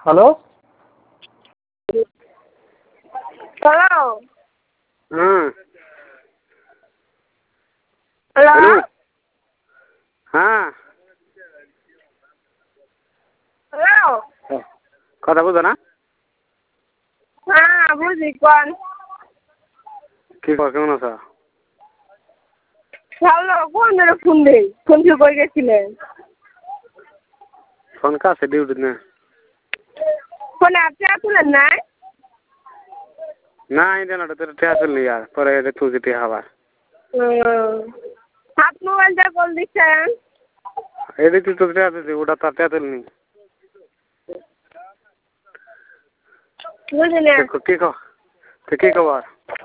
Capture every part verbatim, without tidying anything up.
Hello. Hello. হুম। Hello. Hello. হ্যাঁ। Hello. কথা বুঝো না? হ্যাঁ বুঝি কোন। কি কর, কেমন আছো? হ্যালো, কোন ধরে ফোন দেই? ফোন কি কই গেছিলেন? ফোন কাছে ডিউটি না। ফোনে আপনি আসলেন নাই? না এটা না, তোর টেয়া চললি আর পরে এটা তুই টেয়া হবার। হাত মোবাইলটা কল দিচ্ছেন? এদিকে তুই তোর টেয়া চলছি, ওটা তার টেয়া চলনি। বুঝলেন? কি খবর? কি খবর?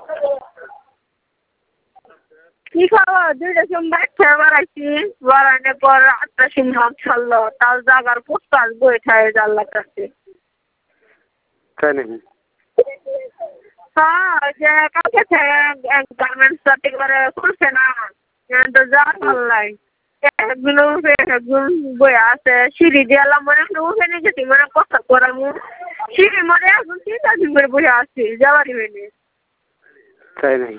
কি খবর? দুইটা সোমবার খেয়ে বেড়াইছি, বেড়ানোর পর আটটা সিংহ ছাড়লো, তার জাগার পোস্টার বই খায় জানলার কাছে। তাই নাকি? হ্যাঁ, যে কালকে থেকে গার্মেন্টস একেবারে খুলছে না, তো যাওয়ার ভালো লাগে। একগুলো উঠে একগুলো বই আছে, সিঁড়ি দিয়ে এলাম মনে হয় উঠে নিয়ে গেছি, মনে কথা করামু সিঁড়ি মনে এখন তিনটা দিন করে বসে আসছি, যাওয়ারই হয়নি। তাই নাকি?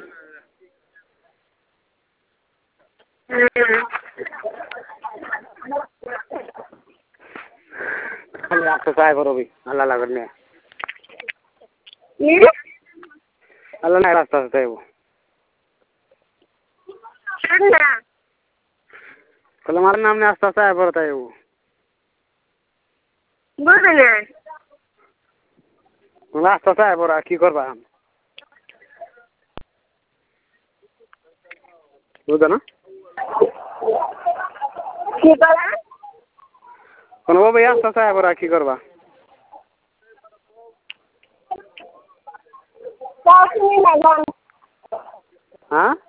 খালি একটা চাই করবি, আল্লাহ লাগবে না। আল্লাহ না রাস্তা আছে তাইব। তাহলে আমার নাম নিয়ে আস্তে আস্তে আয় পড়ে তাইব। বুঝলেন? আস্তে আস্তে আয় পড়া, কি করবা? বুঝো না? কি করা? কোনো ভাই আস্তে আস্তে আয় পড়া, কি করবা? হ্যাঁ?